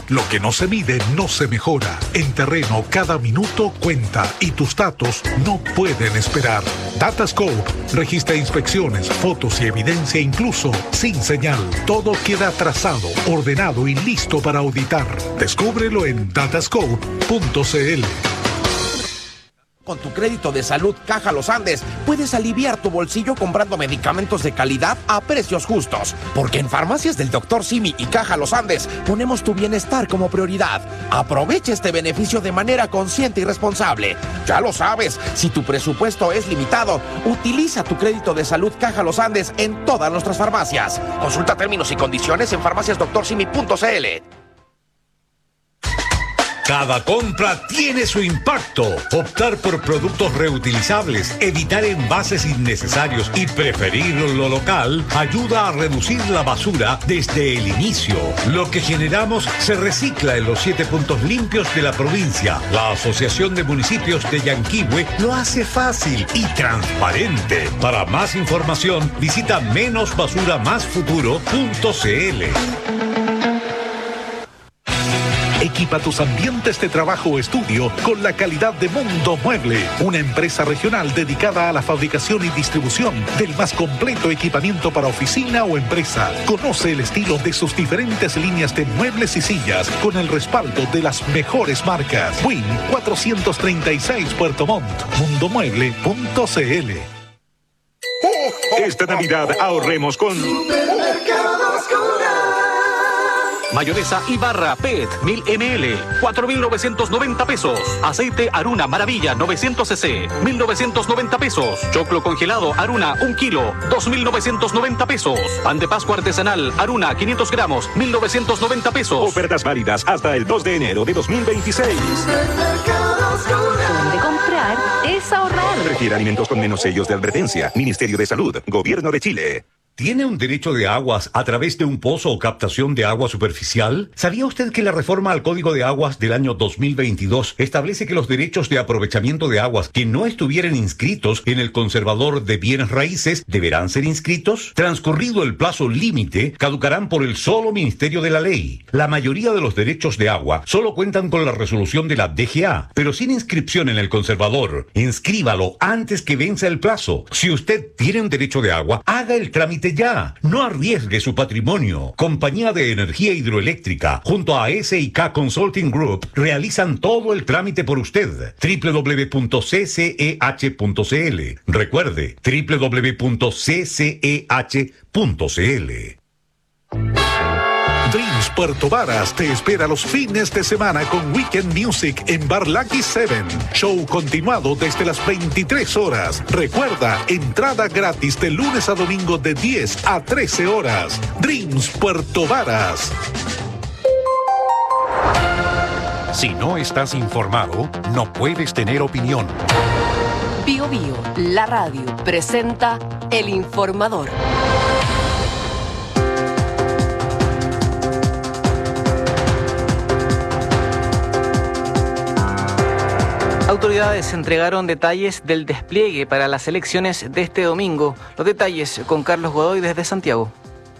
Lo que no se mide no se mejora. En terreno, cada minuto cuenta y tus datos no pueden esperar. Datascope registra inspecciones, fotos y evidencia incluso sin señal. Todo queda trazado, ordenado y listo para auditar. Descúbrelo en datascope.cl. Con tu crédito de salud Caja Los Andes, puedes aliviar tu bolsillo comprando medicamentos de calidad a precios justos. Porque en Farmacias del Dr. Simi y Caja Los Andes ponemos tu bienestar como prioridad. Aprovecha este beneficio de manera consciente y responsable. Ya lo sabes, si tu presupuesto es limitado, utiliza tu crédito de salud Caja Los Andes en todas nuestras farmacias. Consulta términos y condiciones en farmaciasdoctorsimi.cl. Cada compra tiene su impacto. Optar por productos reutilizables, evitar envases innecesarios y preferir lo local ayuda a reducir la basura desde el inicio. Lo que generamos se recicla en los 7 puntos limpios de la provincia. La Asociación de Municipios de Yanquihue lo hace fácil y transparente. Para más información, visita menosbasuramasfuturo.cl. Equipa tus ambientes de trabajo o estudio con la calidad de Mundo Mueble, una empresa regional dedicada a la fabricación y distribución del más completo equipamiento para oficina o empresa. Conoce el estilo de sus diferentes líneas de muebles y sillas con el respaldo de las mejores marcas. Win 436 Puerto Montt, mundomueble.cl. Esta Navidad ahorremos con mayonesa Ibarra PET 1000 ml, 4.990 pesos. Aceite Aruna Maravilla 900 cc, 1.990 pesos. Choclo congelado Aruna 1 kilo, 2.990 pesos. Pan de Pascua artesanal Aruna 500 gramos, 1.990 pesos. Ofertas válidas hasta el 2 de enero de 2026. Donde comprar es ahorrar. Requiere alimentos con menos sellos de advertencia. Ministerio de Salud, Gobierno de Chile. ¿Tiene un derecho de aguas a través de un pozo o captación de agua superficial? ¿Sabía usted que la reforma al Código de Aguas del año 2022 establece que los derechos de aprovechamiento de aguas que no estuvieran inscritos en el conservador de bienes raíces deberán ser inscritos? Transcurrido el plazo límite, caducarán por el solo Ministerio de la Ley. La mayoría de los derechos de agua solo cuentan con la resolución de la DGA, pero sin inscripción en el conservador. Inscríbalo antes que venza el plazo. Si usted tiene un derecho de agua, haga el trámite ya. No arriesgue su patrimonio. Compañía de Energía Hidroeléctrica junto a SIK Consulting Group realizan todo el trámite por usted. www.cceh.cl. Recuerde, www.cceh.cl. Dreams Puerto Varas te espera los fines de semana con Weekend Music en Bar Lucky 7. Show continuado desde las 23 horas. Recuerda, entrada gratis de lunes a domingo de 10 a 13 horas. Dreams Puerto Varas. Si no estás informado, no puedes tener opinión. Bio Bio, la radio, presenta El Informador. Autoridades entregaron detalles del despliegue para las elecciones de este domingo. Los detalles con Carlos Godoy desde Santiago.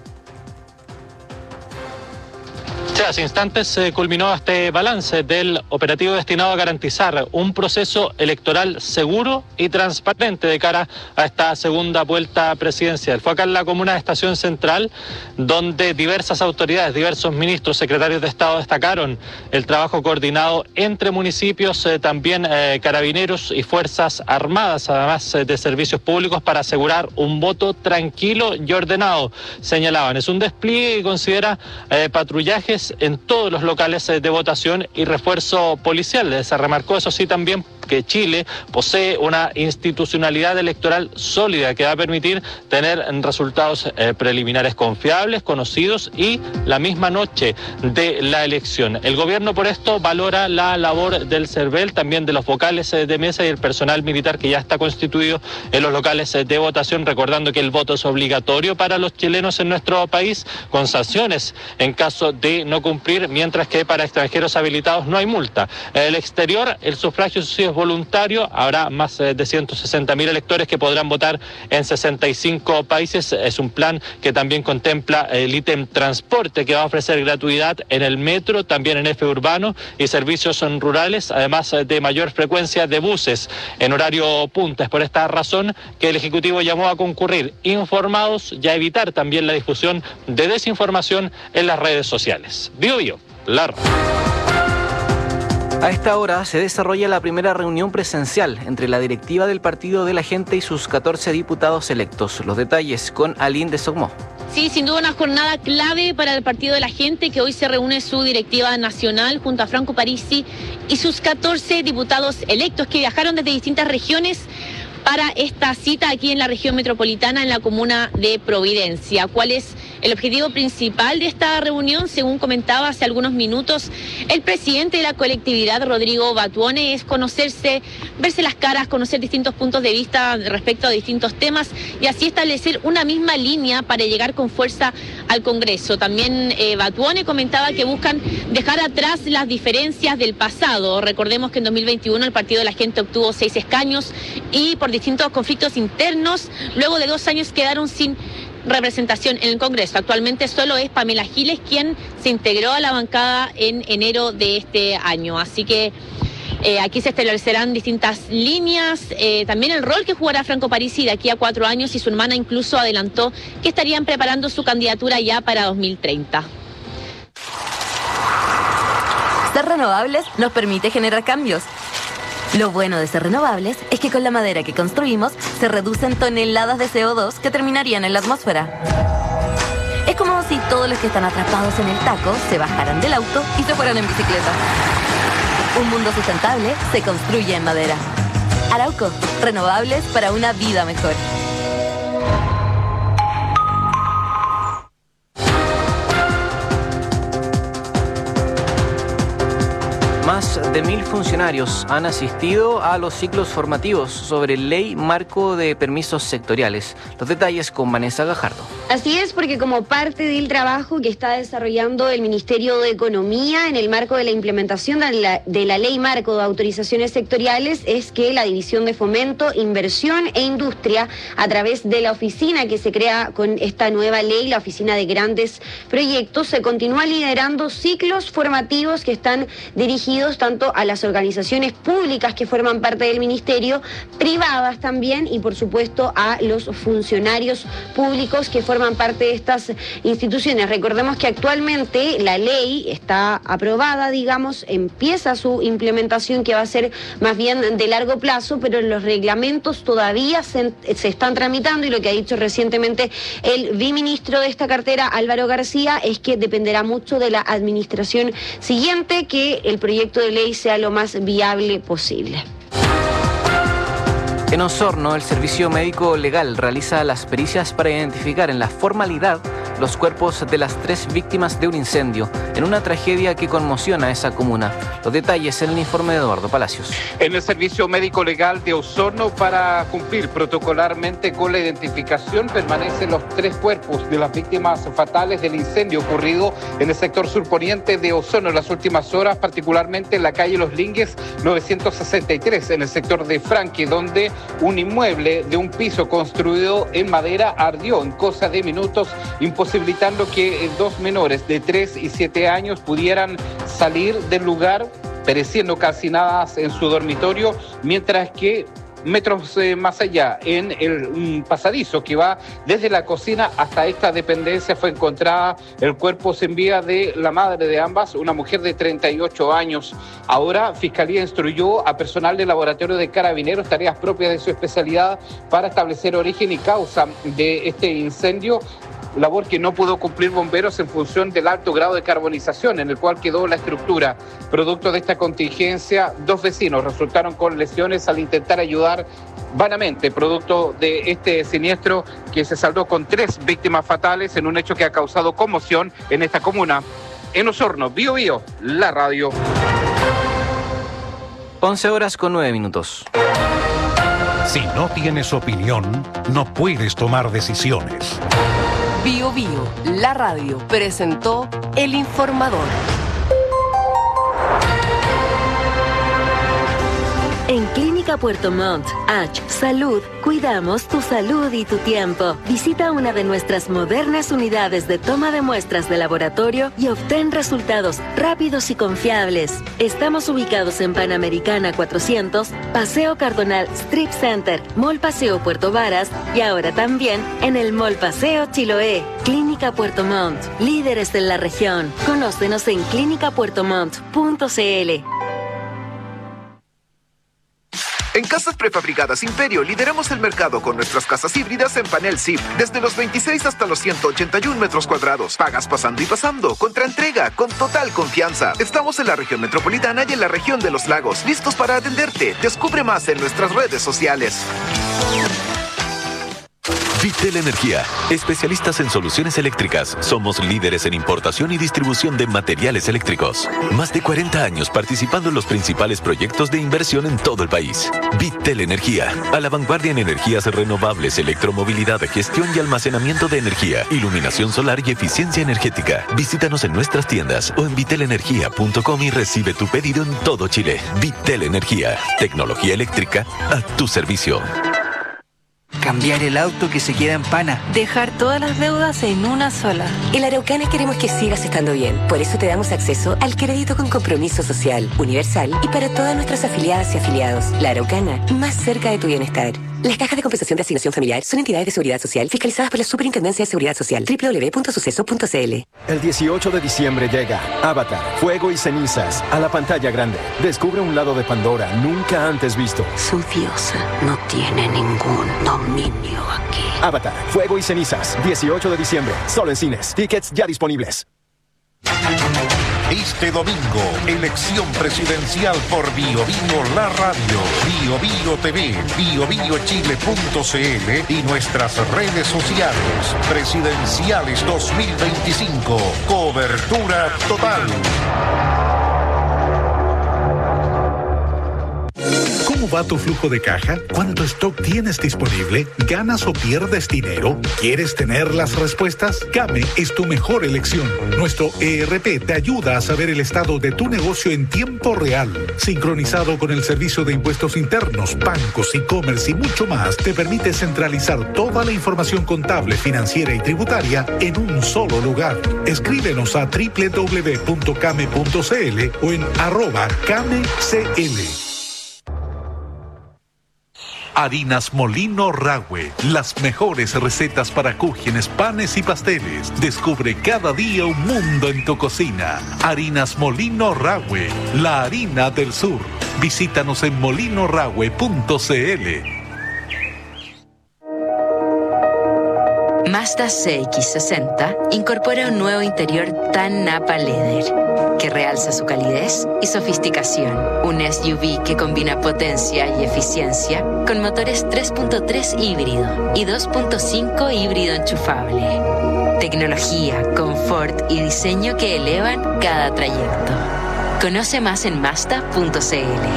Hace instantes culminó este balance del operativo destinado a garantizar un proceso electoral seguro y transparente de cara a esta segunda vuelta presidencial. Fue acá en la comuna de Estación Central, donde diversas autoridades, diversos ministros, secretarios de Estado destacaron el trabajo coordinado entre municipios, también carabineros y fuerzas armadas, además de servicios públicos, para asegurar un voto tranquilo y ordenado. Señalaban, es un despliegue que considera patrullajes en todos los locales de votación y refuerzo policial. Se remarcó, eso sí, también que Chile posee una institucionalidad electoral sólida que va a permitir tener resultados preliminares confiables, conocidos y la misma noche de la elección. El gobierno por esto valora la labor del CERVEL, también de los vocales de mesa y el personal militar que ya está constituido en los locales de votación, recordando que el voto es obligatorio para los chilenos en nuestro país, con sanciones en caso de no cumplir, mientras que para extranjeros habilitados no hay multa. En el exterior, el sufragio es voluntario. Habrá más de 160.000 electores que podrán votar en 65 países. Es un plan que también contempla el ítem transporte, que va a ofrecer gratuidad en el metro, también en F urbano y servicios rurales, además de mayor frecuencia de buses en horario punta. Es por esta razón que el Ejecutivo llamó a concurrir informados y a evitar también la difusión de desinformación en las redes sociales. Bio Bio, la radio. A esta hora se desarrolla la primera reunión presencial entre la directiva del Partido de la Gente y sus 14 diputados electos. Los detalles con Aline de Sogmó. Sí, sin duda una jornada clave para el Partido de la Gente, que hoy se reúne su directiva nacional junto a Franco Parisi y sus 14 diputados electos que viajaron desde distintas regiones para esta cita aquí en la región metropolitana, en la comuna de Providencia. ¿Cuál es el objetivo principal de esta reunión? Según comentaba hace algunos minutos el presidente de la colectividad, Rodrigo Batuone, es conocerse, verse las caras, conocer distintos puntos de vista respecto a distintos temas y así establecer una misma línea para llegar con fuerza al Congreso. También Batuone comentaba que buscan dejar atrás las diferencias del pasado. Recordemos que en 2021 el Partido de la Gente obtuvo 6 escaños y por distintos conflictos internos, luego de 2 años quedaron sin representación en el Congreso. Actualmente solo es Pamela Giles quien se integró a la bancada en enero de este año. Así que aquí se establecerán distintas líneas, también el rol que jugará Franco Parisi de aquí a 4 años, y su hermana incluso adelantó que estarían preparando su candidatura ya para 2030. Ser renovables nos permite generar cambios. Lo bueno de ser renovables es que con la madera que construimos se reducen toneladas de CO2 que terminarían en la atmósfera. Es como si todos los que están atrapados en el taco se bajaran del auto y se fueran en bicicleta. Un mundo sustentable se construye en madera. Arauco, renovables para una vida mejor. Más de 1.000 funcionarios han asistido a los ciclos formativos sobre Ley Marco de Permisos Sectoriales. Los detalles con Vanessa Gajardo. Así es, porque como parte del trabajo que está desarrollando el Ministerio de Economía en el marco de la implementación de la Ley Marco de Autorizaciones Sectoriales, es que la División de Fomento, Inversión e Industria, a través de la oficina que se crea con esta nueva ley, la Oficina de Grandes Proyectos, se continúa liderando ciclos formativos que están dirigidos tanto a las organizaciones públicas que forman parte del ministerio, privadas también, y por supuesto a los funcionarios públicos que forman parte de estas instituciones. Recordemos que actualmente la ley está aprobada, digamos, empieza su implementación, que va a ser más bien de largo plazo, pero los reglamentos todavía se están tramitando, y lo que ha dicho recientemente el viceministro de esta cartera, Álvaro García, es que dependerá mucho de la administración siguiente que el proyecto de ley sea lo más viable posible. En Osorno, el Servicio Médico Legal realiza las pericias para identificar en la formalidad los cuerpos de las 3 víctimas de un incendio en una tragedia que conmociona a esa comuna. Los detalles en el informe de Eduardo Palacios. En el Servicio Médico Legal de Osorno, para cumplir protocolarmente con la identificación, permanecen los 3 cuerpos de las víctimas fatales del incendio ocurrido en el sector surponiente de Osorno en las últimas horas, particularmente en la calle Los Lingues 963, en el sector de Franque, donde un inmueble de un piso construido en madera ardió en cosa de minutos, imposibilitando que 2 menores de 3 y 7 años pudieran salir del lugar, pereciendo calcinadas en su dormitorio, mientras que metros más allá, en un pasadizo que va desde la cocina hasta esta dependencia, fue encontrada el cuerpo sin vida de la madre de ambas, una mujer de 38 años. Ahora, Fiscalía instruyó a personal del Laboratorio de Carabineros, tareas propias de su especialidad, para establecer origen y causa de este incendio, labor que no pudo cumplir bomberos en función del alto grado de carbonización en el cual quedó la estructura. Producto de esta contingencia, 2 vecinos resultaron con lesiones al intentar ayudar vanamente, producto de este siniestro que se saldó con 3 víctimas fatales en un hecho que ha causado conmoción en esta comuna. En Osorno, Bio Bio, la radio. 11:09. Si no tienes opinión, no puedes tomar decisiones. Bio Bio, la radio, presentó El Informador. En Clínica Puerto Montt, H Salud, cuidamos tu salud y tu tiempo. Visita una de nuestras modernas unidades de toma de muestras de laboratorio y obtén resultados rápidos y confiables. Estamos ubicados en Panamericana 400, Paseo Cardonal Strip Center, Mall Paseo Puerto Varas y ahora también en el Mall Paseo Chiloé. Clínica Puerto Montt, líderes en la región. Conócenos en clinicapuertomont.cl. En Casas Prefabricadas Imperio lideramos el mercado con nuestras casas híbridas en panel SIP, desde los 26 hasta los 181 metros cuadrados. Pagas pasando y pasando, contra entrega, con total confianza. Estamos en la región metropolitana y en la región de los lagos, listos para atenderte. Descubre más en nuestras redes sociales. Vitel Energía, especialistas en soluciones eléctricas. Somos líderes en importación y distribución de materiales eléctricos. Más de 40 años participando en los principales proyectos de inversión en todo el país. Vitel Energía, a la vanguardia en energías renovables, electromovilidad, gestión y almacenamiento de energía, iluminación solar y eficiencia energética. Visítanos en nuestras tiendas o en vitelenergia.com y recibe tu pedido en todo Chile. Vitel Energía, tecnología eléctrica a tu servicio. Cambiar el auto que se queda en pana. Dejar todas las deudas en una sola. En La Araucana queremos que sigas estando bien. Por eso te damos acceso al crédito con compromiso social, universal y para todas nuestras afiliadas y afiliados. La Araucana, más cerca de tu bienestar. Las cajas de compensación de asignación familiar son entidades de seguridad social fiscalizadas por la Superintendencia de Seguridad Social. www.suceso.cl. El 18 de diciembre llega Avatar, Fuego y Cenizas a la pantalla grande. Descubre un lado de Pandora nunca antes visto. Su diosa no tiene ningún dominio aquí. Avatar, Fuego y Cenizas, 18 de diciembre, solo en cines. Tickets ya disponibles. Este domingo, elección presidencial por Bio Bio La Radio, Bio Bio TV, biobiochile.cl y nuestras redes sociales. Presidenciales 2025, cobertura total. ¿Cómo va tu flujo de caja? ¿Cuánto stock tienes disponible? ¿Ganas o pierdes dinero? ¿Quieres tener las respuestas? Kame es tu mejor elección. Nuestro ERP te ayuda a saber el estado de tu negocio en tiempo real. Sincronizado con el servicio de impuestos internos, bancos, e-commerce y mucho más, te permite centralizar toda la información contable, financiera y tributaria en un solo lugar. Escríbenos a www.kame.cl o en @kamecl. Harinas Molino Rahue, las mejores recetas para cúgenes, panes y pasteles. Descubre cada día un mundo en tu cocina. Harinas Molino Rahue, la harina del sur. Visítanos en molinorahue.cl. Mazda CX-60 incorpora un nuevo interior tan Napa Leather que realza su calidez y sofisticación. Un SUV que combina potencia y eficiencia con motores 3.3 híbrido y 2.5 híbrido enchufable. Tecnología, confort y diseño que elevan cada trayecto. Conoce más en Mazda.cl.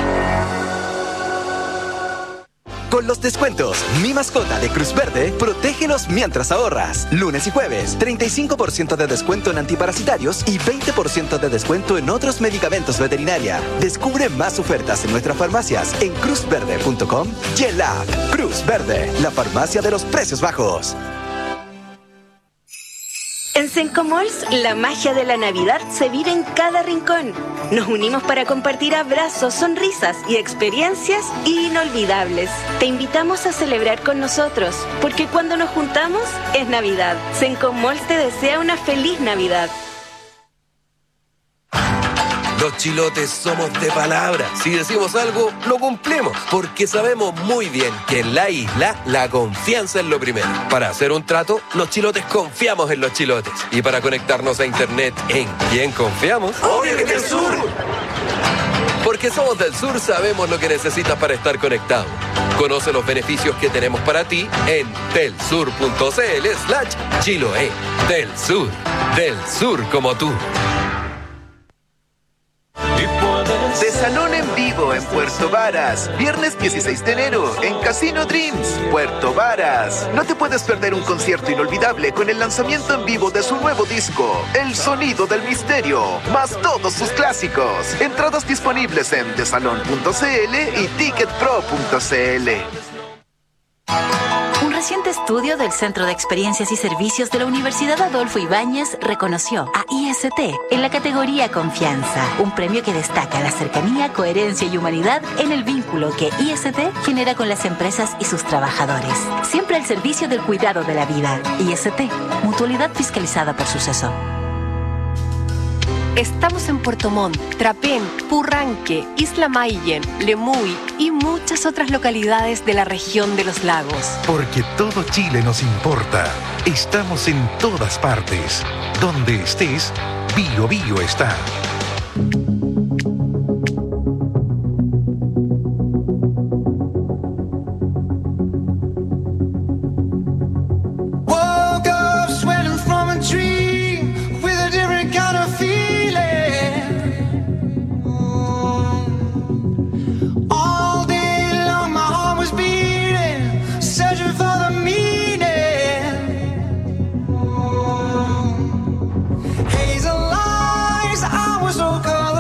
Con los descuentos, Mi Mascota de Cruz Verde, protégenos mientras ahorras. Lunes y jueves, 35% de descuento en antiparasitarios y 20% de descuento en otros medicamentos veterinaria. Descubre más ofertas en nuestras farmacias en cruzverde.com y en la app Cruz Verde, la farmacia de los precios bajos. En Sencomalls, la magia de la Navidad se vive en cada rincón. Nos unimos para compartir abrazos, sonrisas y experiencias inolvidables. Te invitamos a celebrar con nosotros, porque cuando nos juntamos es Navidad. Sencomalls te desea una feliz Navidad. Los chilotes somos de palabra. Si decimos algo, lo cumplimos. Porque sabemos muy bien que en la isla la confianza es lo primero. Para hacer un trato, los chilotes confiamos en los chilotes. Y para conectarnos a internet, ¿en quién confiamos? ¡Obvio que del sur! Porque somos del sur, sabemos lo que necesitas para estar conectado. Conoce los beneficios que tenemos para ti en telsur.cl/Chiloé. Del sur como tú. Y puedes De Salón en vivo en Puerto Varas. Viernes 16 de enero en Casino Dreams, Puerto Varas. No te puedes perder un concierto inolvidable con el lanzamiento en vivo de su nuevo disco, El Sonido del Misterio, más todos sus clásicos. Entradas disponibles en desalon.cl y ticketpro.cl. Un reciente estudio del Centro de Experiencias y Servicios de la Universidad Adolfo Ibáñez reconoció a IST en la categoría Confianza, un premio que destaca la cercanía, coherencia y humanidad en el vínculo que IST genera con las empresas y sus trabajadores. Siempre al servicio del cuidado de la vida. IST, Mutualidad Fiscalizada por Suceso. Estamos en Puerto Montt, Trapén, Purranque, Isla Mayen, Lemuy y muchas otras localidades de la región de los lagos. Porque todo Chile nos importa. Estamos en todas partes. Donde estés, Bio Bio está. Hazel eyes, I was so colored.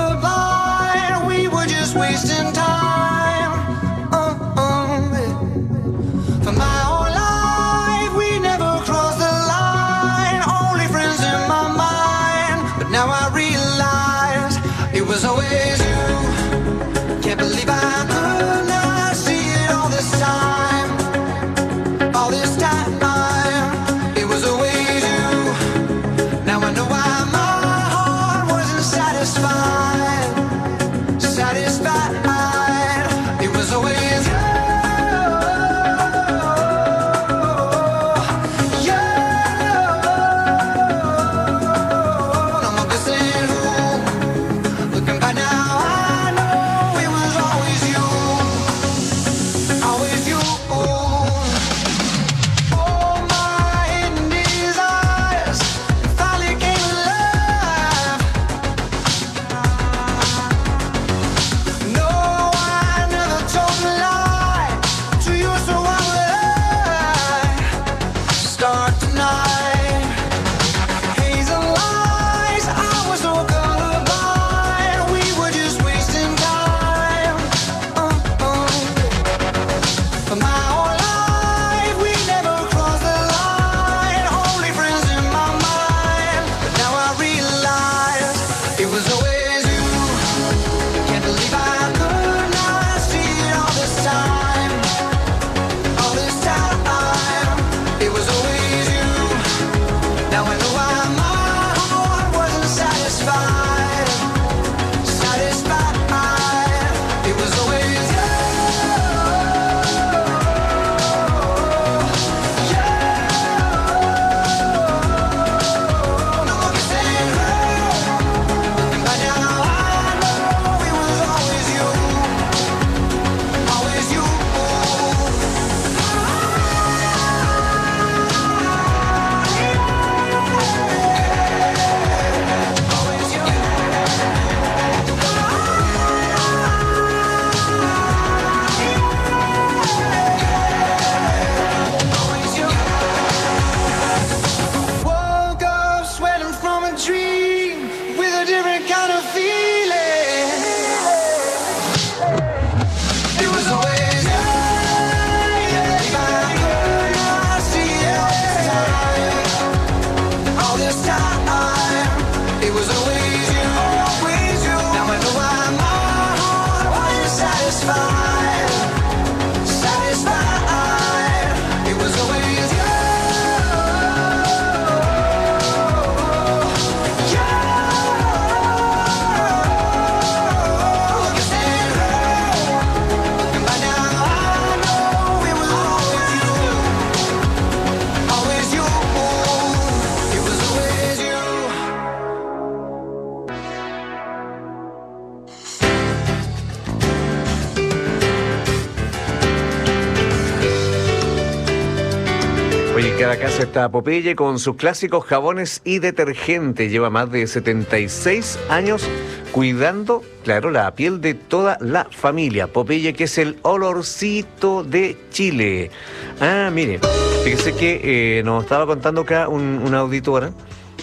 cada casa está Popeye con sus clásicos jabones y detergentes. Lleva más de 76 años cuidando, claro, la piel de toda la familia. Popeye, que es el olorcito de Chile. Ah, mire, fíjese que nos estaba contando acá una auditora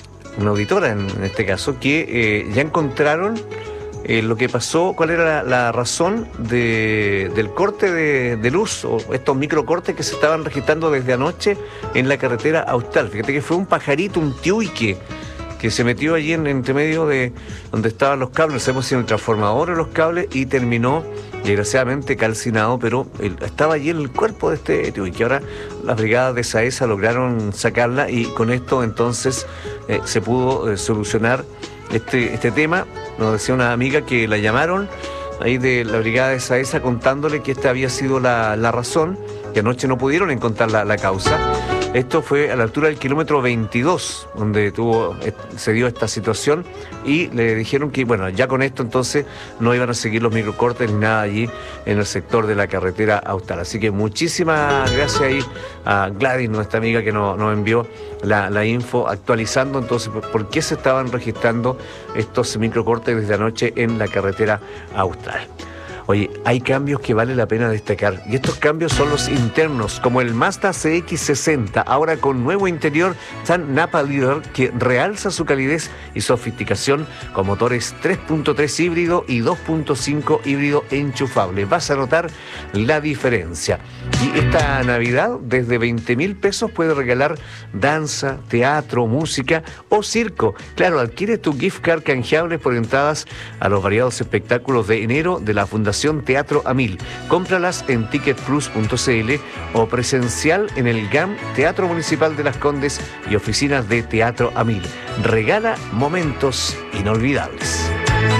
en este caso, que ya encontraron lo que pasó, cuál era la razón del corte de luz, o estos microcortes que se estaban registrando desde anoche en la carretera austral. Fíjate que fue un pajarito, un tiuique, que se metió allí entre medio de donde estaban los cables, no sabemos si en el transformador o los cables, y terminó desgraciadamente calcinado, pero estaba allí en el cuerpo de este tiuique. Ahora las brigadas de SAESA lograron sacarla y con esto entonces se pudo solucionar este tema. Nos decía una amiga que la llamaron ahí de la brigada de SAESA contándole que esta había sido la razón, que anoche no pudieron encontrar la causa. Esto fue a la altura del kilómetro 22, donde se dio esta situación, y le dijeron que, bueno, ya con esto entonces no iban a seguir los microcortes ni nada allí en el sector de la carretera austral. Así que muchísimas gracias ahí a Gladys, nuestra amiga, que nos envió la info actualizando entonces por qué se estaban registrando estos microcortes desde anoche en la carretera austral. Oye, hay cambios que vale la pena destacar, y estos cambios son los internos, como el Mazda CX-60, ahora con nuevo interior Tan Napa Leather, que realza su calidez y sofisticación con motores 3.3 híbrido y 2.5 híbrido enchufable. Vas a notar la diferencia. Y esta Navidad, desde 20.000 pesos, puedes regalar danza, teatro, música o circo. Claro, adquiere tu gift card canjeable por entradas a los variados espectáculos de enero de la Fundación Teatro Amil. Cómpralas en ticketplus.cl o presencial en el GAM, Teatro Municipal de Las Condes, y oficinas de Teatro Amil. Regala momentos inolvidables.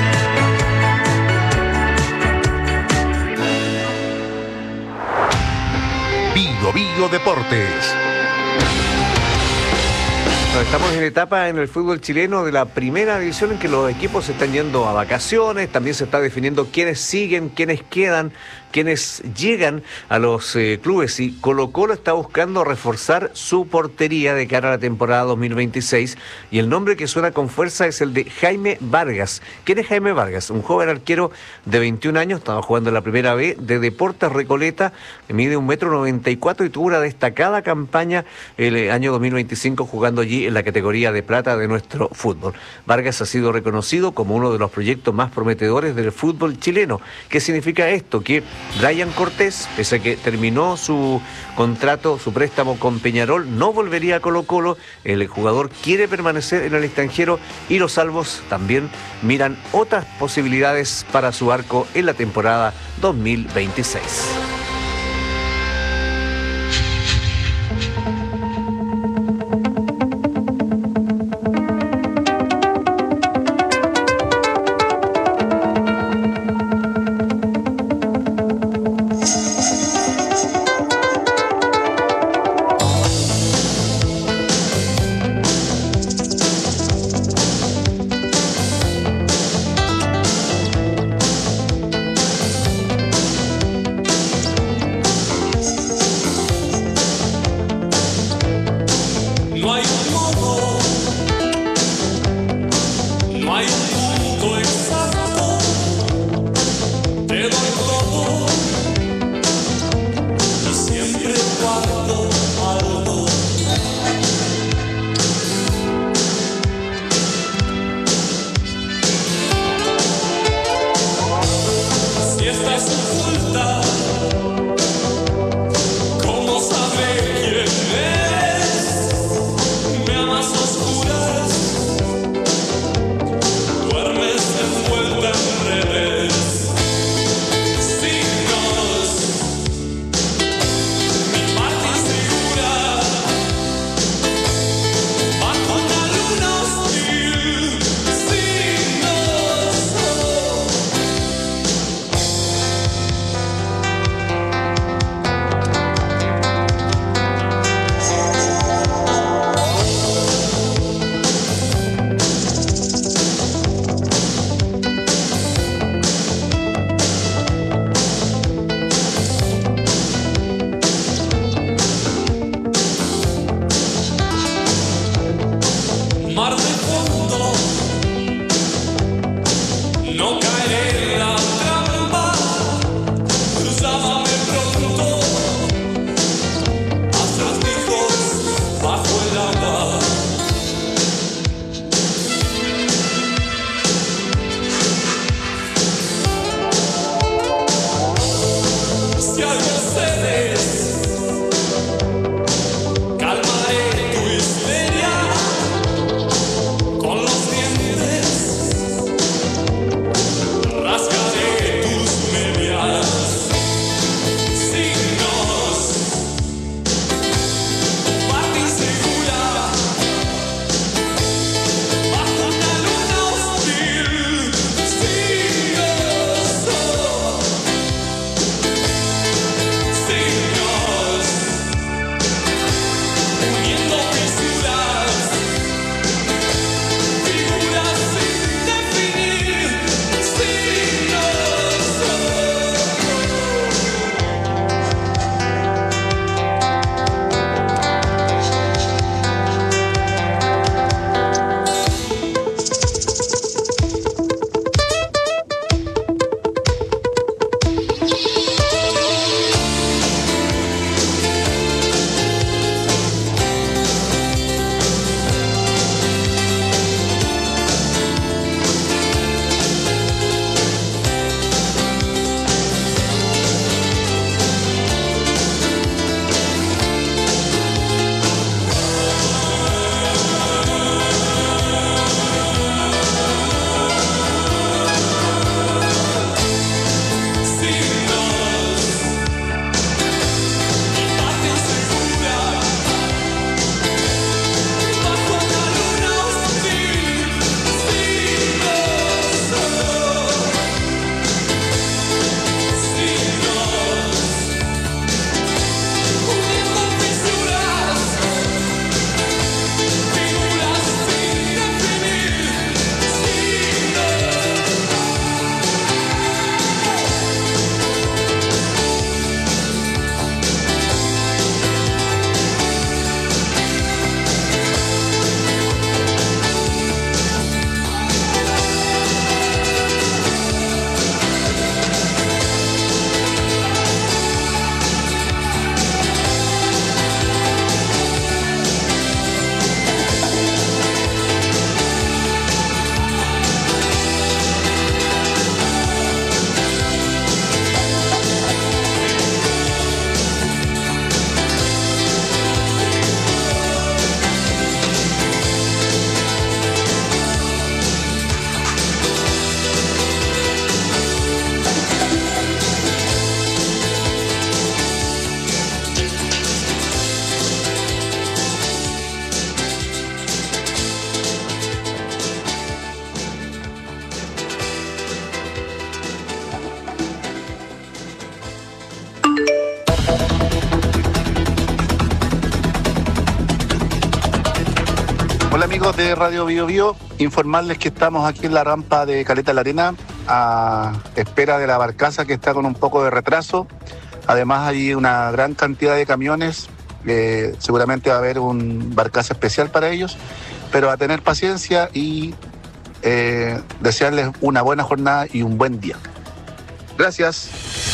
Bio Bio Deportes. Estamos en etapa en el fútbol chileno de la primera división en que los equipos se están yendo a vacaciones. También se está definiendo quiénes siguen, quiénes quedan, quiénes llegan a los clubes. Y Colo-Colo está buscando reforzar su portería de cara a la temporada 2026. Y el nombre que suena con fuerza es el de Jaime Vargas. ¿Quién es Jaime Vargas? Un joven arquero de 21 años, estaba jugando en la primera B de Deportes Recoleta, mide 1,94 m y tuvo una destacada campaña el año 2025 jugando allí en la categoría de plata de nuestro fútbol. Vargas ha sido reconocido como uno de los proyectos más prometedores del fútbol chileno. ¿Qué significa esto? Que Brian Cortés, pese a que terminó su contrato, su préstamo con Peñarol, no volvería a Colo-Colo. El jugador quiere permanecer en el extranjero y los salvos también miran otras posibilidades para su arco en la temporada 2026. No caeré en la trampa, cruzábame pronto, acertijos bajo el agua. Si algo cedes, calmaré tu histeria con los dientes, rasgaré tus medias, signos, parte insegura, bajo una luna hostil, signos, signos, uniendo fisuras, figuras sin definir, signos. Hola amigos de Radio Bio Bio, informarles que estamos aquí en la rampa de Caleta de la Arena a espera de la barcaza que está con un poco de retraso. Además hay una gran cantidad de camiones, seguramente va a haber un barcaza especial para ellos, pero a tener paciencia y desearles una buena jornada y un buen día. Gracias.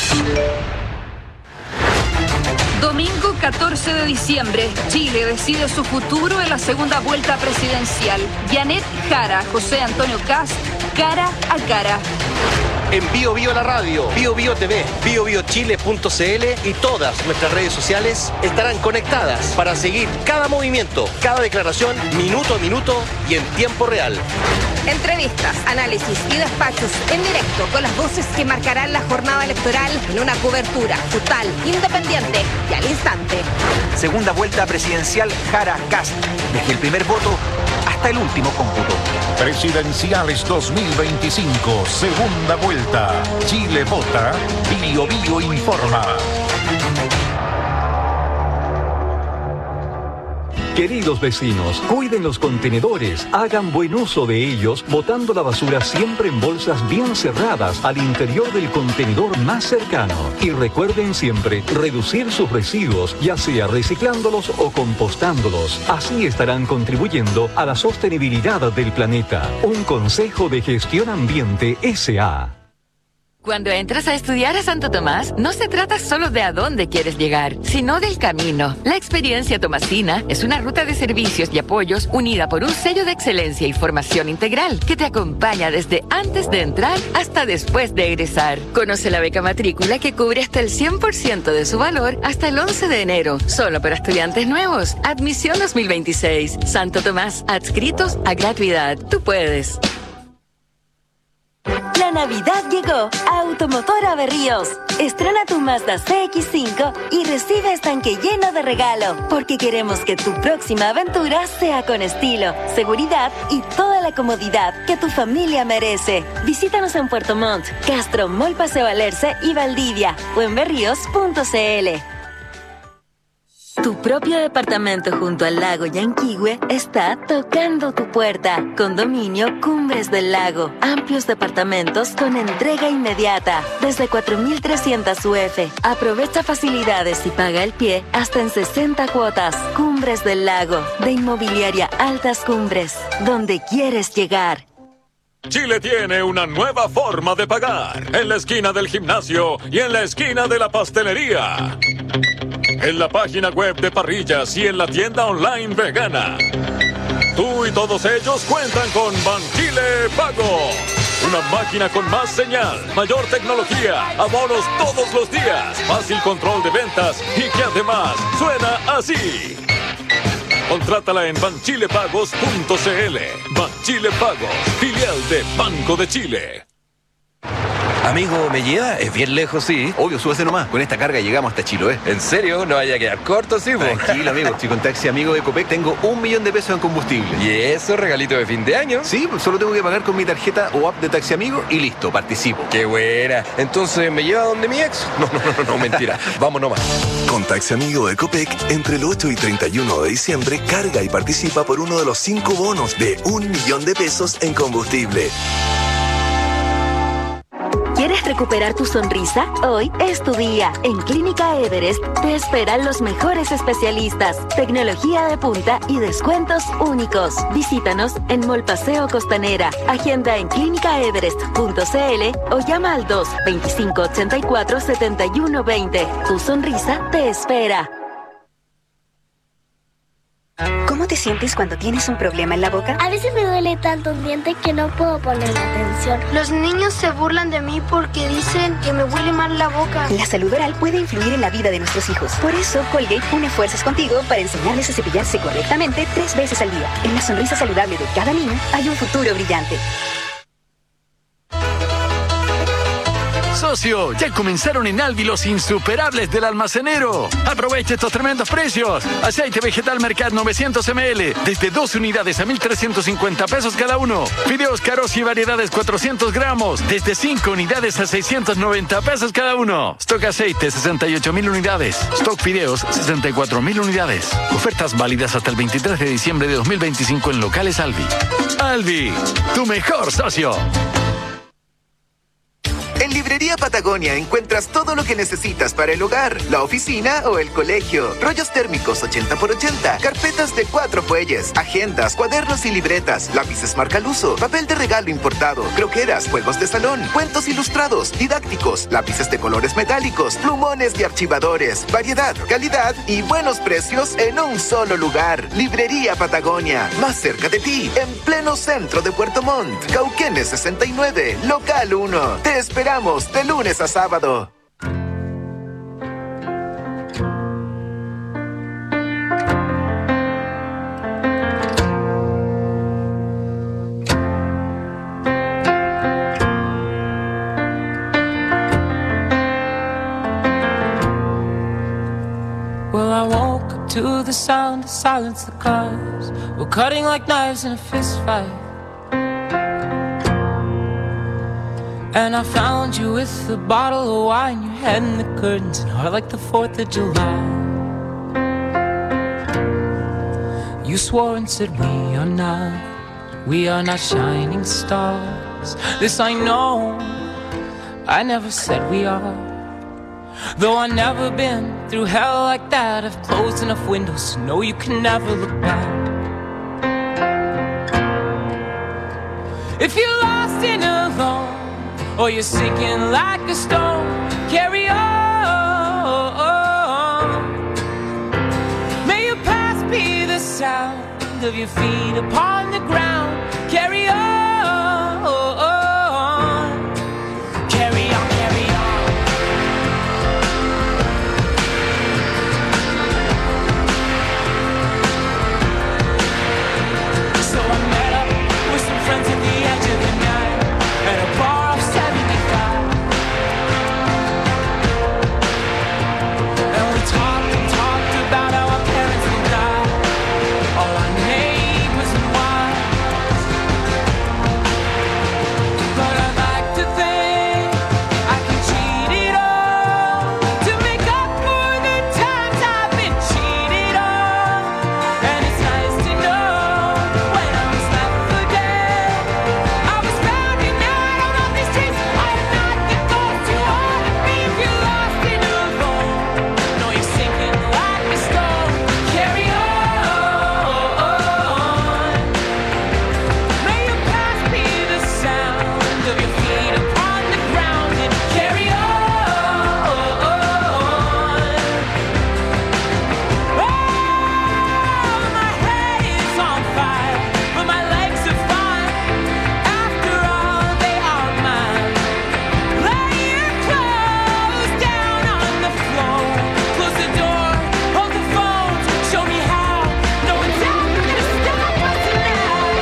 Domingo 14 de diciembre, Chile decide su futuro en la segunda vuelta presidencial. Janet Jara, José Antonio Kast, cara a cara. En Bio Bio la radio, Bio Bio TV, biobiochile.cl y todas nuestras redes sociales estarán conectadas para seguir cada movimiento, cada declaración, minuto a minuto y en tiempo real. Entrevistas, análisis y despachos en directo con las voces que marcarán la jornada electoral en una cobertura total, independiente y al instante. Segunda vuelta presidencial Jara-Kast, desde el primer voto hasta el último cómputo. Presidenciales 2025, segunda vuelta. Chile vota, Bio Bio informa. Queridos vecinos, cuiden los contenedores, hagan buen uso de ellos, botando la basura siempre en bolsas bien cerradas al interior del contenedor más cercano. Y recuerden siempre reducir sus residuos, ya sea reciclándolos o compostándolos. Así estarán contribuyendo a la sostenibilidad del planeta. Un consejo de Gestión Ambiente S.A. Cuando entras a estudiar a Santo Tomás, no se trata solo de a dónde quieres llegar, sino del camino. La experiencia tomasina es una ruta de servicios y apoyos unida por un sello de excelencia y formación integral que te acompaña desde antes de entrar hasta después de egresar. Conoce la beca matrícula que cubre hasta el 100% de su valor hasta el 11 de enero, solo para estudiantes nuevos. Admisión 2026. Santo Tomás, adscritos a gratuidad. Tú puedes. La Navidad llegó a Automotora Berríos. Estrena tu Mazda CX-5 y recibe estanque lleno de regalo, porque queremos que tu próxima aventura sea con estilo, seguridad y toda la comodidad que tu familia merece. Visítanos en Puerto Montt, Castro, Mall Paseo Alerce y Valdivia o en berríos.cl. Tu propio departamento junto al lago Yanquihue está tocando tu puerta. Condominio Cumbres del Lago. Amplios departamentos con entrega inmediata. Desde 4.300 UF. Aprovecha facilidades y paga el pie hasta en 60 cuotas. Cumbres del Lago. De Inmobiliaria Altas Cumbres. Donde quieres llegar. Chile tiene una nueva forma de pagar. En la esquina del gimnasio y en la esquina de la pastelería. En la página web de Parrillas y en la tienda online vegana. Tú y todos ellos cuentan con Banchile Pago. Una máquina con más señal, mayor tecnología, abonos todos los días, fácil control de ventas y que además suena así. Contrátala en banchilepagos.cl. Banchile Pagos, filial de Banco de Chile. Amigo, ¿me lleva? Es bien lejos, sí. Obvio, súbase nomás. Con esta carga llegamos hasta Chiloé. ¿En serio? ¿No vaya a quedar corto, sí, po? Tranquilo, amigo. Si con Taxi Amigo de Copec tengo $1.000.000 en combustible. ¿Y eso, regalito de fin de año? Sí, pues solo tengo que pagar con mi tarjeta o app de Taxi Amigo y listo, participo. ¡Qué buena! Entonces, ¿me lleva donde mi ex? No, mentira. Vamos nomás. Con Taxi Amigo de Copec, entre el 8 y 31 de diciembre, carga y participa por uno de los 5 bonos de $1.000.000 en combustible. ¿Quieres recuperar tu sonrisa? Hoy es tu día. En Clínica Everest te esperan los mejores especialistas, tecnología de punta y descuentos únicos. Visítanos en Mall Paseo Costanera. Agenda en clínicaeverest.cl o llama al 2-2584-7120. Tu sonrisa te espera. ¿Cómo te sientes cuando tienes un problema en la boca? A veces me duele tanto un diente que no puedo ponerle atención. Los niños se burlan de mí porque dicen que me huele mal la boca. La salud oral puede influir en la vida de nuestros hijos. Por eso, Colgate une fuerzas contigo para enseñarles a cepillarse correctamente 3 veces al día. En la sonrisa saludable de cada niño hay un futuro brillante. Socio, ya comenzaron en Alvi los insuperables del almacenero. Aprovecha estos tremendos precios. Aceite vegetal Mercat 900 ml, desde 12 unidades a $1,350 cada uno. Fideos Caros y variedades 400 gramos, desde 5 unidades a $690 cada uno. Stock aceite 68.000 unidades. Stock fideos 64.000 unidades. Ofertas válidas hasta el 23 de diciembre de 2025 en locales Alvi. Alvi, tu mejor socio. En Librería Patagonia encuentras todo lo que necesitas para el hogar, la oficina o el colegio. Rollos térmicos 80x80, carpetas de 4 fuelles, agendas, cuadernos y libretas, lápices marca Luso, papel de regalo importado, croqueras, juegos de salón, cuentos ilustrados, didácticos, lápices de colores metálicos, plumones y archivadores. Variedad, calidad y buenos precios en un solo lugar. Librería Patagonia, más cerca de ti, en pleno centro de Puerto Montt. Cauquenes 69, local 1. Te esperamos de lunes a sábado. Well, I woke up to the sound of silence. The cars were cutting like knives in a fist fight. And I found you with a bottle of wine, your head in the curtains and heart like the 4th of July. You swore and said we are not shining stars. This I know, I never said we are. Though I've never been through hell like that, I've closed enough windows to know you can never look back. If you're lost and alone, or you're sinking like a stone, carry on. May your past be the sound of your feet upon the ground. Carry on. Carry on, carry on. So I met up with some friends at the edge of the night at a bar off 75. And we talked and talked about how our parents would die, all our neighbors and wives. But I'd like to think I can cheat it all to make up for the times I've been cheated on. And it's nice to know when I was left for dead, I was found and out on all these streets. I did not get close to all of me. If you're lost and alone, know you're sinking like a stone. Carry on. May your past be the sound of your feet upon the ground, and carry on. My head is on fire, but my legs are fine. After all, they are mine. Lay your clothes down on the floor. Close the door, hold the phone. Show me how. No one's ever gonna stop us tonight.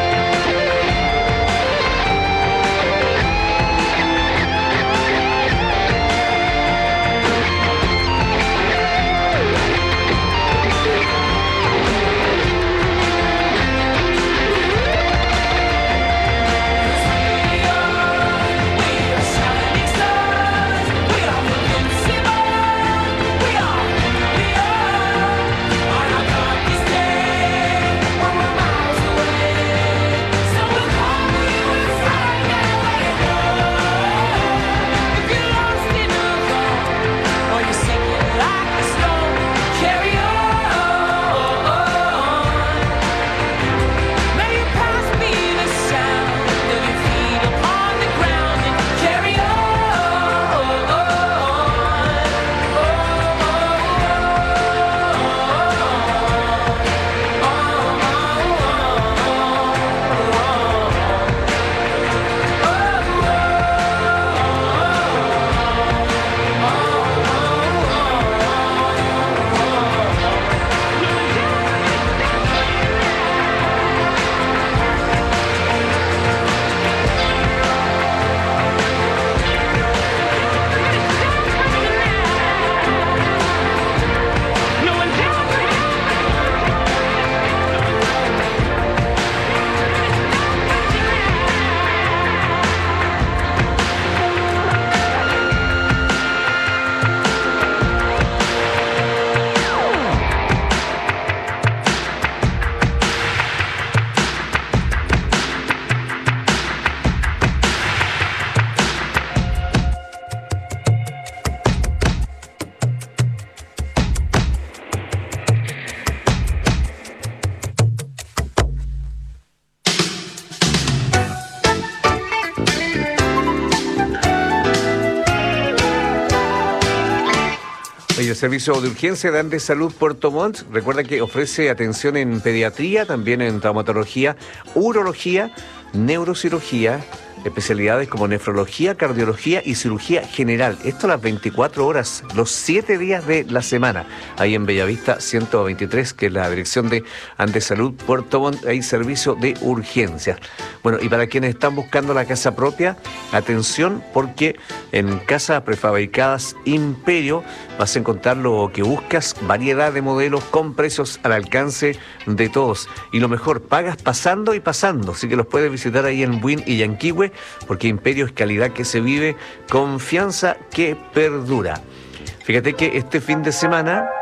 Oye, el servicio de urgencia de Andes Salud Puerto Montt, recuerda que ofrece atención en pediatría, también en traumatología, urología, neurocirugía, especialidades como nefrología, cardiología y cirugía general. Esto a las 24 horas, los 7 días de la semana. Ahí en Bellavista 123, que es la dirección de Andes Salud Puerto Montt, hay servicio de urgencia. Bueno, y para quienes están buscando la casa propia, atención, porque en Casas Prefabricadas Imperio vas a encontrar lo que buscas, variedad de modelos con precios al alcance de todos. Y lo mejor, pagas pasando y pasando, así que los puedes visitar ahí en Buin y Yanquihue, porque Imperio es calidad que se vive, confianza que perdura. Fíjate que este fin de semana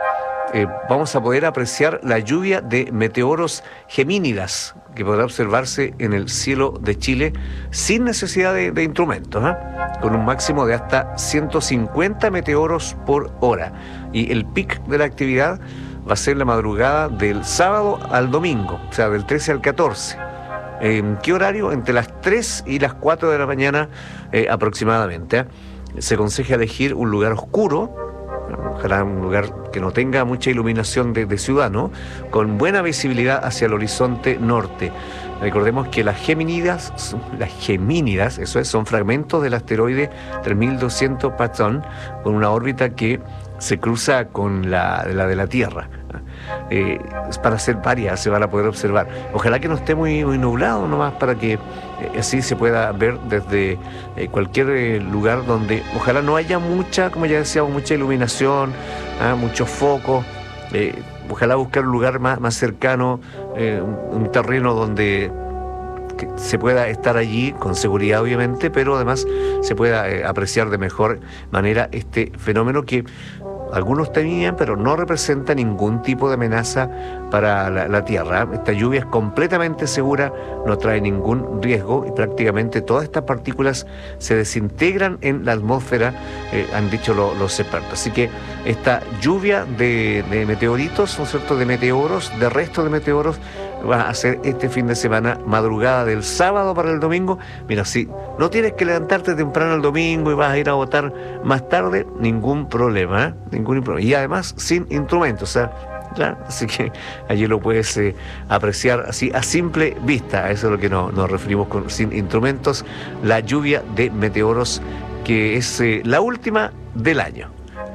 vamos a poder apreciar la lluvia de meteoros gemínidas que podrá observarse en el cielo de Chile sin necesidad de instrumentos, con un máximo de hasta 150 meteoros por hora. Y el pic de la actividad va a ser la madrugada del sábado al domingo, o sea, del 13 al 14. ¿En qué horario? Entre las 3 y las 4 de la mañana aproximadamente. Se aconseja elegir un lugar oscuro, ojalá un lugar que no tenga mucha iluminación de ciudad, ¿no? Con buena visibilidad hacia el horizonte norte. Recordemos que las gemínidas, eso es, son fragmentos del asteroide 3200 Patton, con una órbita que se cruza con la de la Tierra. Para ser varias se van a poder observar. Ojalá que no esté muy nublado nomás, para que así se pueda ver desde cualquier lugar donde ojalá no haya mucha, como ya decíamos, mucha iluminación, muchos focos. Ojalá buscar un lugar más cercano, un terreno donde que se pueda estar allí con seguridad, obviamente, pero además se pueda apreciar de mejor manera este fenómeno que algunos temían, pero no representa ningún tipo de amenaza para la Tierra. Esta lluvia es completamente segura, no trae ningún riesgo y prácticamente todas estas partículas se desintegran en la atmósfera, han dicho los expertos. Así que esta lluvia de meteoritos, ¿no es cierto?, de meteoros, de restos de meteoros, va a ser este fin de semana, madrugada del sábado para el domingo. Mira, si no tienes que levantarte temprano el domingo y vas a ir a votar más tarde, ningún problema, y además sin instrumentos, ¿ya? Así que allí lo puedes apreciar así a simple vista. A eso es lo que nos referimos con sin instrumentos, la lluvia de meteoros, que es la última del año.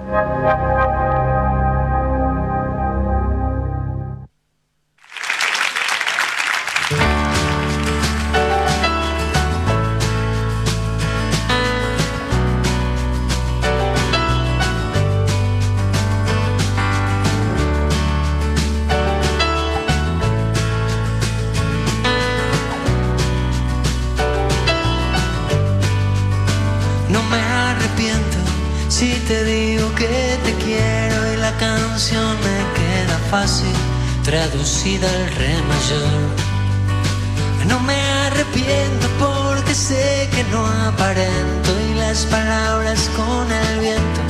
No me arrepiento si te digo que te quiero y la canción me queda fácil traducida al re mayor. No me arrepiento porque sé que no aparento y las palabras con el viento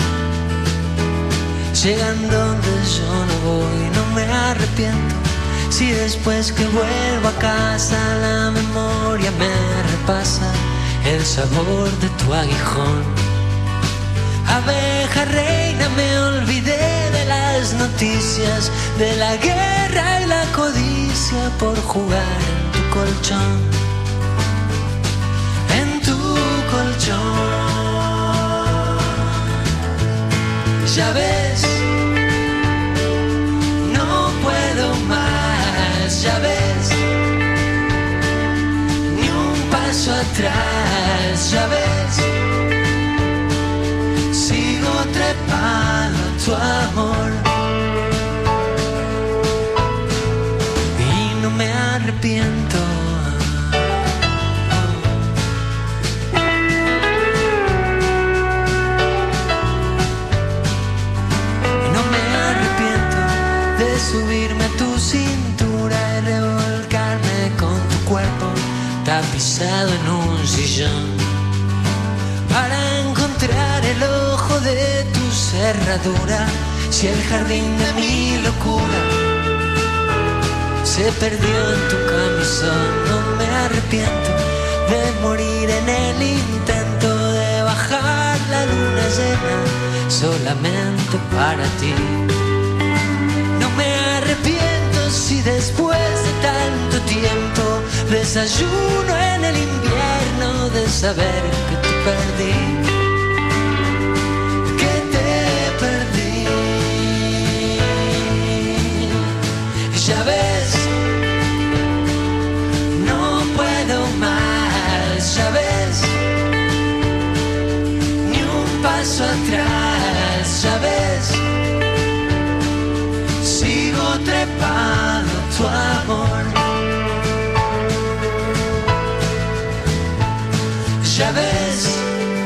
llegan donde yo no voy. No me arrepiento si después que vuelvo a casa la memoria me repasa el sabor de tu aguijón. Abeja reina, me olvidé de las noticias, de la guerra y la codicia por jugar en tu colchón. En tu colchón. Ya ves, no puedo más, ya ves, ni un paso atrás, ya ves, sigo trepando tu amor y no me arrepiento. No me arrepiento de subirme a tu cintura y revolcarme con tu cuerpo tapizado en un sillón para encontrar el ojo de tu cerradura. Si el jardín de mi locura se perdió en tu camisón, no me arrepiento de morir en el intento de bajar la luna llena solamente para ti. No me arrepiento si después de tanto tiempo desayuno en el invierno de saber que te perdí, que te perdí. Ya ves, no puedo más, ya ves, ni un paso atrás, ya ves, sigo trepando tu amor. Ya ves,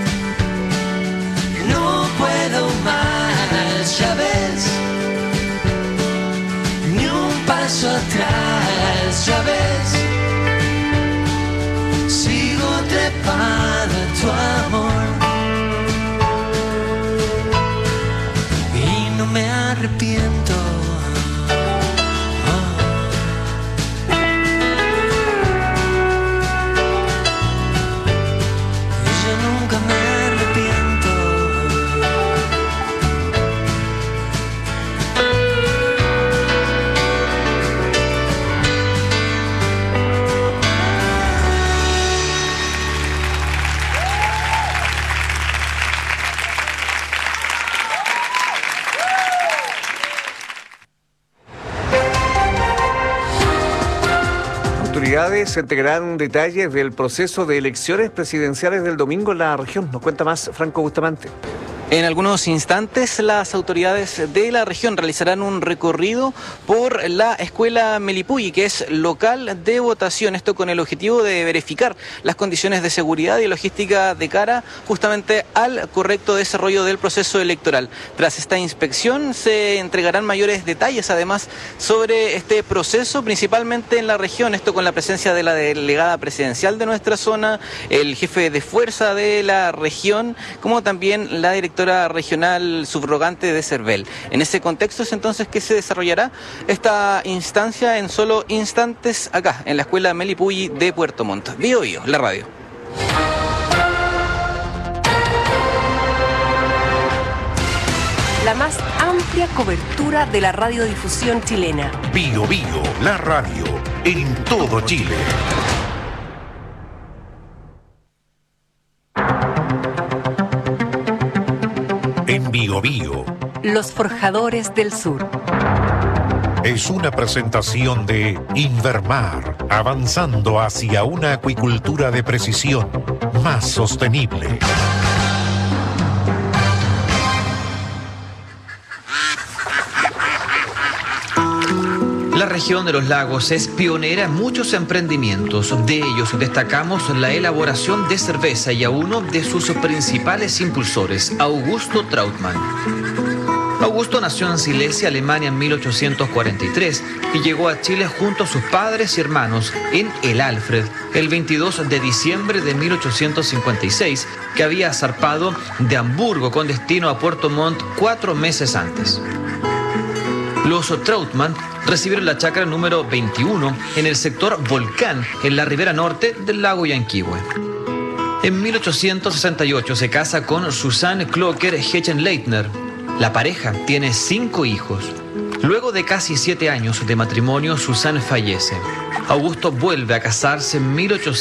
no puedo más, ya ves, llevado tu amor y no me arrepiento. Se entregarán detalles del proceso de elecciones presidenciales del domingo en la región. Nos cuenta más Franco Bustamante. En algunos instantes, las autoridades de la región realizarán un recorrido por la escuela Melipulli, que es local de votación. Esto con el objetivo de verificar las condiciones de seguridad y logística de cara justamente al correcto desarrollo del proceso electoral. Tras esta inspección se entregarán mayores detalles además sobre este proceso, principalmente en la región. Esto con la presencia de la delegada presidencial de nuestra zona, el jefe de fuerza de la región, como también la directora regional subrogante de Cervel. En ese contexto es entonces que se desarrollará esta instancia en solo instantes acá, en la escuela Melipulli de Puerto Montt. Bío Bío, la radio. La más amplia cobertura de la radiodifusión chilena. Bío Bío, la radio, en todo Chile. En Bío Bío. Los Forjadores del Sur. Es una presentación de Invermar, avanzando hacia una acuicultura de precisión más sostenible. La región de los lagos es pionera en muchos emprendimientos. De ellos destacamos la elaboración de cerveza y a uno de sus principales impulsores, Augusto Trautmann. Augusto nació en Silesia, Alemania, en 1843 y llegó a Chile junto a sus padres y hermanos en el Alfred el 22 de diciembre de 1856, que había zarpado de Hamburgo con destino a Puerto Montt 4 meses antes. Los Trautmann recibieron la chacra número 21 en el sector Volcán, en la ribera norte del lago Yanquihue. En 1868 se casa con Susanne Klocker Hechenleitner. La pareja tiene 5 hijos. Luego de casi 7 años de matrimonio, Susanne fallece. Augusto vuelve a casarse en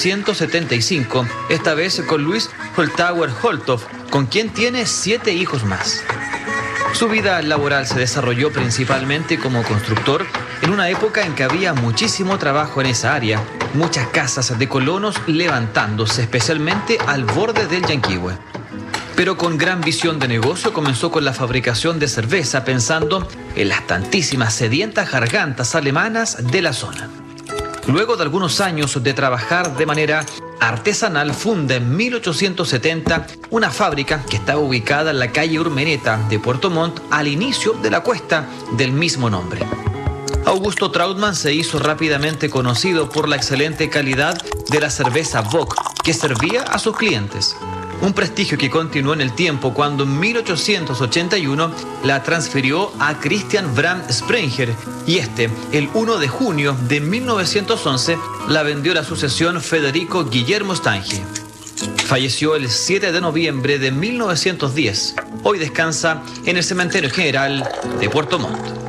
1875, esta vez con Luis Holtauer Holthoff, con quien tiene 7 hijos más. Su vida laboral se desarrolló principalmente como constructor en una época en que había muchísimo trabajo en esa área, muchas casas de colonos levantándose, especialmente al borde del Yanquihue. Pero con gran visión de negocio comenzó con la fabricación de cerveza, pensando en las tantísimas sedientas gargantas alemanas de la zona. Luego de algunos años de trabajar de manera artesanal, funda en 1870 una fábrica que estaba ubicada en la calle Urmeneta de Puerto Montt, al inicio de la cuesta del mismo nombre. Augusto Trautmann se hizo rápidamente conocido por la excelente calidad de la cerveza Bock que servía a sus clientes. Un prestigio que continuó en el tiempo cuando en 1881 la transfirió a Christian Bram Sprenger y el 1 de junio de 1911, la vendió a la sucesión Federico Guillermo Stange. Falleció el 7 de noviembre de 1910. Hoy descansa en el Cementerio General de Puerto Montt.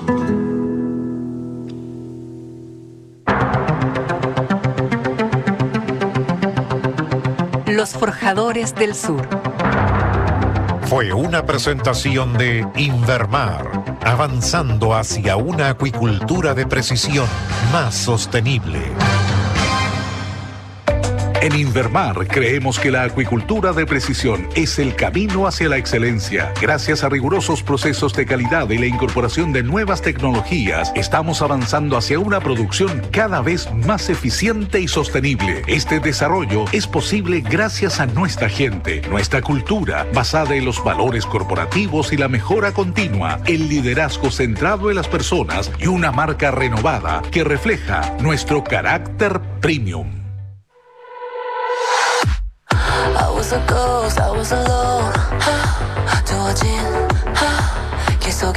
Los Forjadores del Sur. Fue una presentación de Invermar, avanzando hacia una acuicultura de precisión más sostenible. En Invermar creemos que la acuicultura de precisión es el camino hacia la excelencia. Gracias a rigurosos procesos de calidad y la incorporación de nuevas tecnologías, estamos avanzando hacia una producción cada vez más eficiente y sostenible. Este desarrollo es posible gracias a nuestra gente, nuestra cultura, basada en los valores corporativos y la mejora continua, el liderazgo centrado en las personas y una marca renovada que refleja nuestro carácter premium. a ghost, I was alone. 두어진 기속에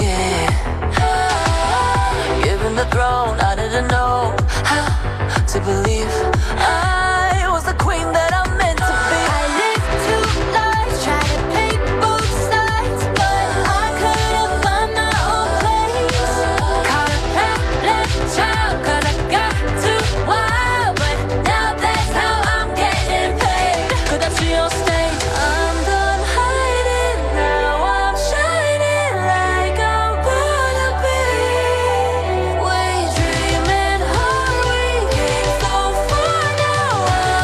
given the throne, I didn't know how to believe I was the queen that I'm meant to be. I lived two lives, tried to pick both sides, but I couldn't find my own place. Caught a parent child, 'cause I got too wild, but now that's how I'm getting paid. 끝없이 on stage, I'm done hiding, now I'm shining like I'm gonna be. We dreaming hard, we came so far, now I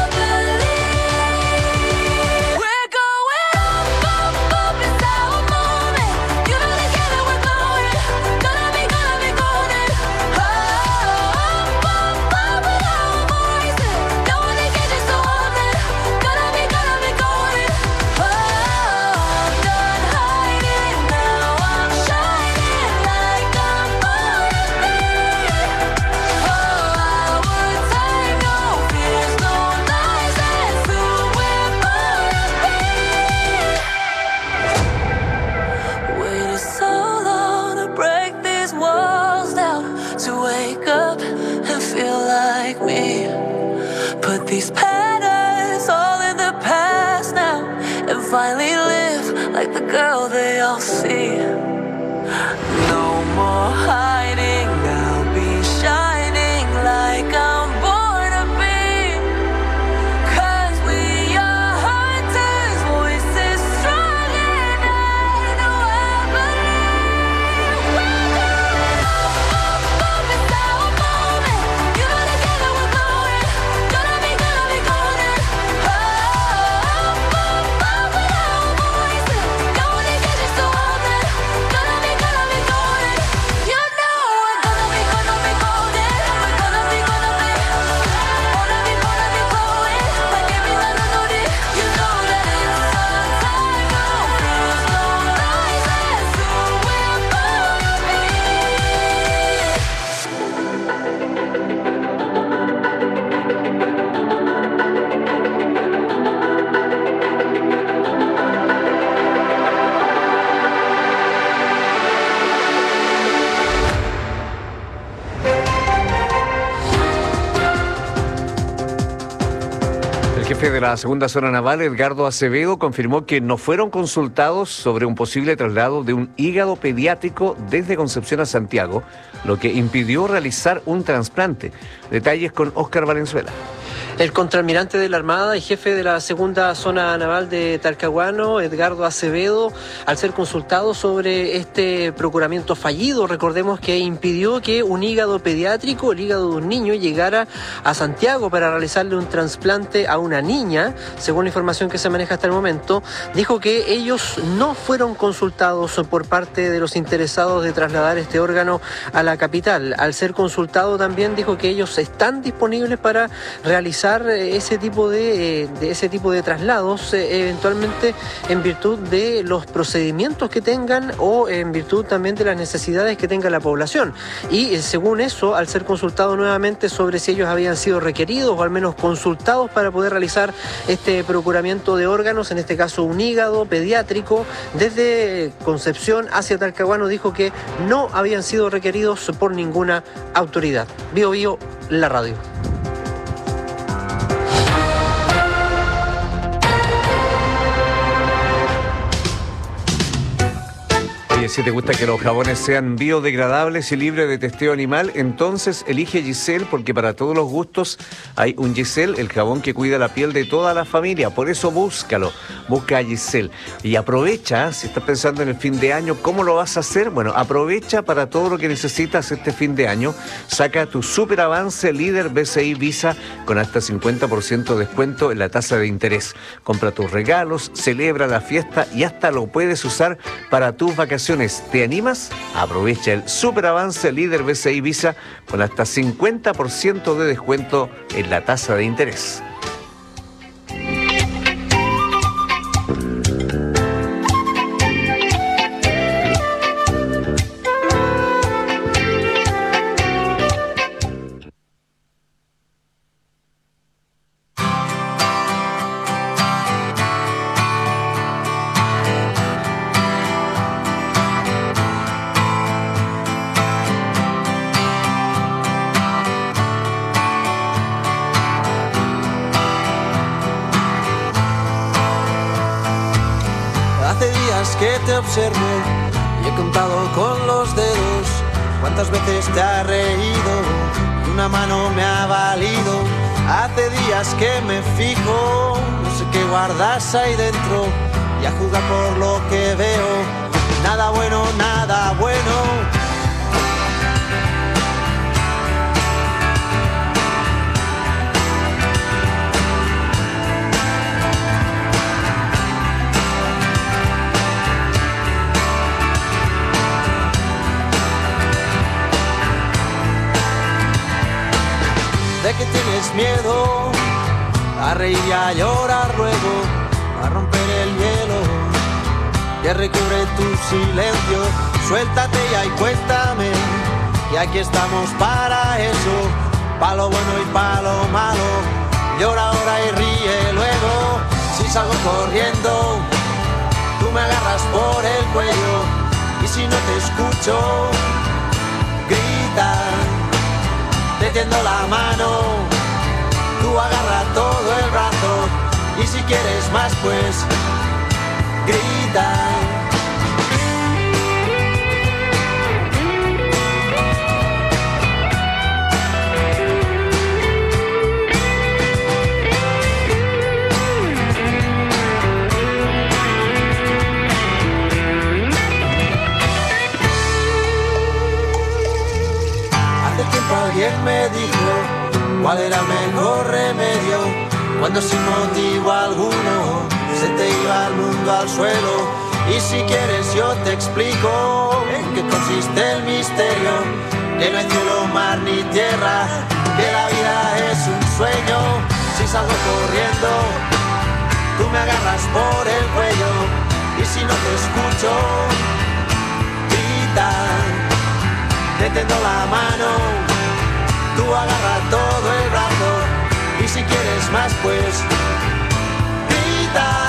believe. We're going up, up, up, it's our moment. You know together we're going, gonna be golden. Up, up, up with our voices. No one can catch us so often. Gonna be golden. Oh, I'm done hiding, now I'm shining like I'm gonna be. Oh, our time, no fears, no lies, that's who we're gonna be. Waited so long to break these walls down, to wake up and feel like me. Put these patterns all in the past now, and finally live like the girl they all see. No more hiding, I'll be shining like I'm born to be. 'Cause we are hunters, voices strong, and I know I believe. We're going up, up, it's our moment. You know together we're going, gonna be golden. Up, up, up with our voices. No one can catch us so often. Gonna be golden. You know we're gonna be golden. We're gonna be going, like every melody. You know that it's sunshine, no fears, no lies, that's who we're gonna El jefe de la segunda zona naval, Edgardo Acevedo, confirmó que no fueron consultados sobre un posible traslado de un hígado pediátrico desde Concepción a Santiago, lo que impidió realizar un trasplante. Detalles con Óscar Valenzuela. El contraalmirante de la Armada y jefe de la segunda zona naval de Talcahuano, Edgardo Acevedo, al ser consultado sobre este procuramiento fallido, recordemos que impidió que un hígado pediátrico, el hígado de un niño, llegara a Santiago para realizarle un trasplante a una niña, según la información que se maneja hasta el momento, dijo que ellos no fueron consultados por parte de los interesados de trasladar este órgano a la capital. Al ser consultado también dijo que ellos están disponibles para realizar ese tipo de traslados, eventualmente en virtud de los procedimientos que tengan o en virtud también de las necesidades que tenga la población. Y según eso, al ser consultado nuevamente sobre si ellos habían sido requeridos o al menos consultados para poder realizar este procuramiento de órganos, en este caso un hígado pediátrico, desde Concepción hacia Talcahuano, dijo que no habían sido requeridos por ninguna autoridad. Bio Bio, la radio. Oye, si te gusta que los jabones sean biodegradables y libres de testeo animal, entonces elige Giselle, porque para todos los gustos hay un Giselle, el jabón que cuida la piel de toda la familia. Por eso búscalo, busca a Giselle. Y aprovecha, si estás pensando en el fin de año, ¿cómo lo vas a hacer? Bueno, aprovecha para todo lo que necesitas este fin de año. Saca tu super avance líder BCI Visa con hasta 50% de descuento en la tasa de interés. Compra tus regalos, celebra la fiesta y hasta lo puedes usar para tus vacaciones. ¿Te animas? Aprovecha el super avance líder BCI Visa con hasta 50% de descuento en la tasa de interés. días que te observo y he contado con los dedos cuántas veces te has reído y una mano me ha valido. Hace días que me fijo, no sé qué guardas ahí dentro y a juzgar por lo que veo, nada bueno, nada bueno. ¿De qué tienes miedo? A reír y a llorar luego, a romper el hielo que recubre tu silencio. Suéltate ya y cuéntame, que aquí estamos para eso, pa' lo bueno y pa' lo malo. Llora ahora y ríe luego. Si salgo corriendo, tú me agarras por el cuello, y si no te escucho, grita. Te tiendo la mano, tú agarra todo el brazo, y si quieres más pues grita. Hace tiempo alguien me dijo cuál era el mejor remedio cuando sin motivo alguno se te iba el mundo al suelo. Y si quieres yo te explico en qué consiste el misterio, que no hay cielo, mar ni tierra, que la vida es un sueño. Si salgo corriendo, tú me agarras por el cuello, y si no te escucho, grita. Te tiendo la mano, tú agarra todo el brazo, y si quieres más pues grita.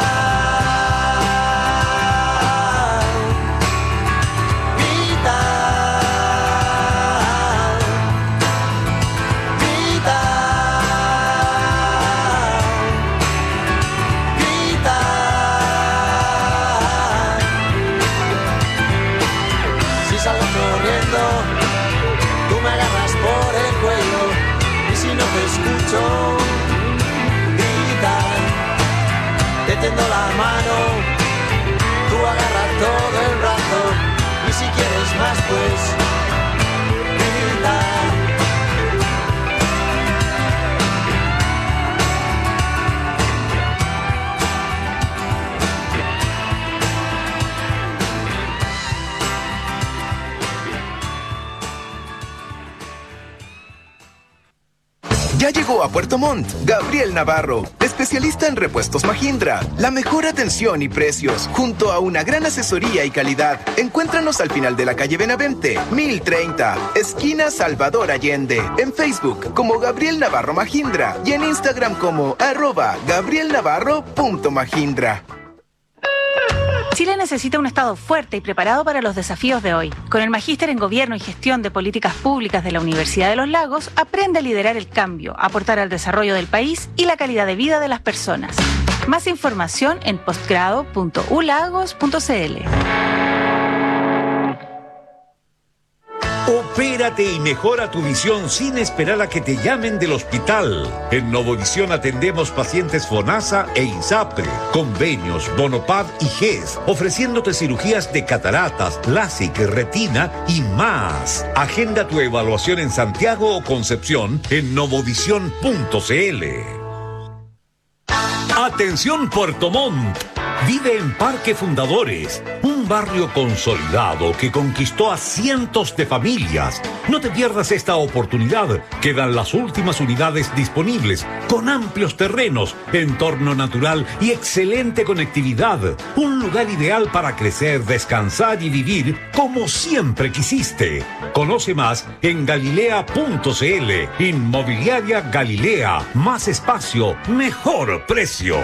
Escucho, grita, te tiendo la mano, tú agarras todo el brazo, y si quieres más pues grita. Ya llegó a Puerto Montt Gabriel Navarro, especialista en repuestos Mahindra. La mejor atención y precios, junto a una gran asesoría y calidad. Encuéntranos al final de la calle Benavente, 1030, esquina Salvador Allende. En Facebook como Gabriel Navarro Mahindra y en Instagram como @gabrielnavarro.mahindra. Chile necesita un Estado fuerte y preparado para los desafíos de hoy. Con el Magíster en Gobierno y Gestión de Políticas Públicas de la Universidad de los Lagos, aprende a liderar el cambio, aportar al desarrollo del país y la calidad de vida de las personas. Más información en postgrado.ulagos.cl. Opérate y mejora tu visión sin esperar a que te llamen del hospital. En Novovisión atendemos pacientes FONASA e INSAPRE, convenios, Bonopad y GES, ofreciéndote cirugías de cataratas, LASIK, retina y más. Agenda tu evaluación en Santiago o Concepción en novovisión.cl. Atención Puerto Montt. Vive en Parque Fundadores, un barrio consolidado que conquistó a cientos de familias. No te pierdas esta oportunidad. Quedan las últimas unidades disponibles, con amplios terrenos, entorno natural y excelente conectividad. Un lugar ideal para crecer, descansar y vivir como siempre quisiste. Conoce más en galilea.cl. Inmobiliaria Galilea. Más espacio, mejor precio.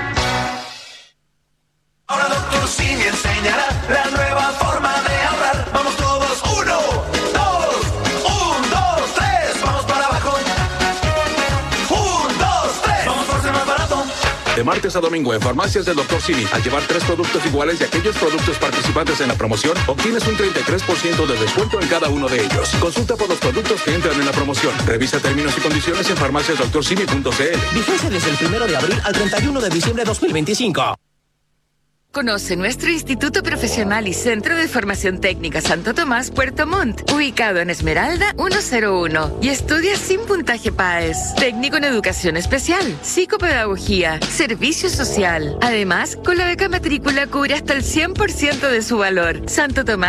Ahora Doctor Simi enseñará la nueva forma de ahorrar. Vamos todos, 1, 2, 1, 2, 3. Vamos para abajo. 1, 2, 3. Vamos por ser más barato. De martes a domingo en farmacias del Dr. Simi. Al llevar 3 productos iguales de aquellos productos participantes en la promoción, obtienes un 33% de descuento en cada uno de ellos. Consulta por los productos que entran en la promoción. Revisa términos y condiciones en farmaciasdrsimi.cl. Vigencia desde el 1 de abril al 31 de diciembre de 2025. Conoce nuestro Instituto Profesional y Centro de Formación Técnica Santo Tomás, Puerto Montt, ubicado en Esmeralda 101. Y estudia sin puntaje PAES. Técnico en Educación Especial, Psicopedagogía, Servicio Social. Además, con la beca matrícula cubre hasta el 100% de su valor. Santo Tomás